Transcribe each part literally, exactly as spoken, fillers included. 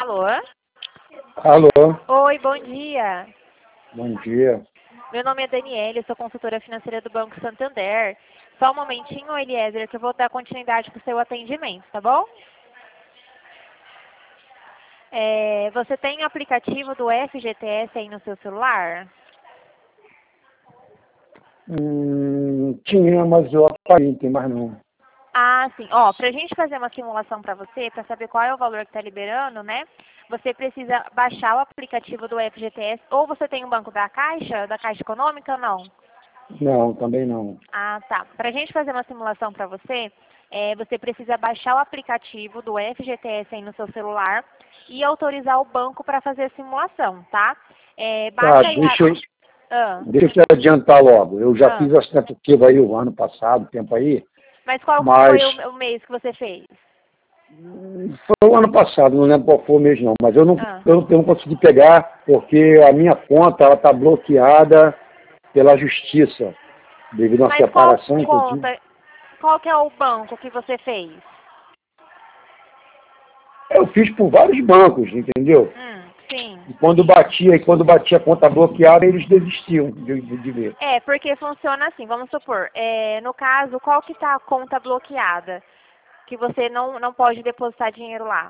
Alô? Alô, Oi, bom dia. bom dia. Meu nome é Daniela, eu sou consultora financeira do Banco Santander. Só um momentinho, Eliezer, que eu vou dar continuidade para o seu atendimento, tá bom? É, você tem o aplicativo do F G T S aí no seu celular? Hum, tinha, mas eu apaguei, não tem mais não. Ah, sim. Ó, pra gente fazer uma simulação para você, para saber qual é o valor que está liberando, né? Você precisa baixar o aplicativo do F G T S, ou você tem um banco da Caixa, da Caixa Econômica ou não? Não, também não. Ah, tá. Pra gente fazer uma simulação para você, é, você precisa baixar o aplicativo do F G T S aí no seu celular e autorizar o banco para fazer a simulação, tá? É, Tá, baixa aí... deixa eu, Ah, deixa eu adiantar logo. Eu já ah. fiz essa tentativa aí o ano passado, tempo aí, Mas qual que mas foi o, o mês que você fez? foi o ano passado, não lembro qual foi o mês não, mas eu não, Ah. eu, não- eu não consegui pegar porque a minha conta ela está bloqueada pela justiça, devido a uma Mas qual separação que eu tive. conta, qual que é o banco que você fez? Eu fiz por vários bancos, entendeu? Hum, sim. E quando batia, e quando batia a conta bloqueada, eles desistiam de, de, de ver. É, porque funciona assim, vamos supor, é, no caso, qual que está a conta bloqueada? Que você não, não pode depositar dinheiro lá?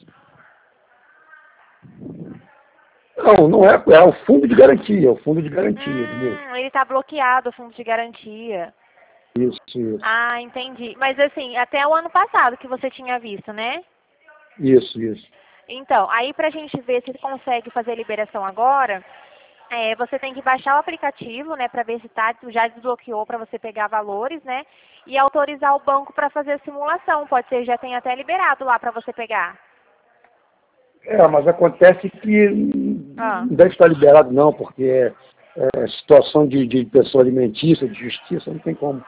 Não, não é, é o fundo de garantia, é o fundo de garantia, entendeu? Hum, ele está bloqueado, o fundo de garantia. Isso, isso, Ah, entendi. Mas assim, até o ano passado que você tinha visto, né? isso, isso. Então, aí pra gente ver se consegue fazer a liberação agora, é, você tem que baixar o aplicativo, né, para ver se tá, já desbloqueou para você pegar valores, né, e autorizar o banco para fazer a simulação. Pode ser já tem até liberado lá para você pegar. É, mas acontece que Ah, não deve estar liberado não, porque é, é situação de, de pessoa alimentícia, de justiça, não tem como.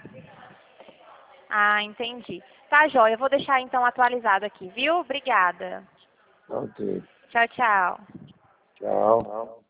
ah, entendi. Tá, joia. Eu vou deixar então atualizado aqui, viu? Obrigada. Ok, Tchau, tchau. tchau.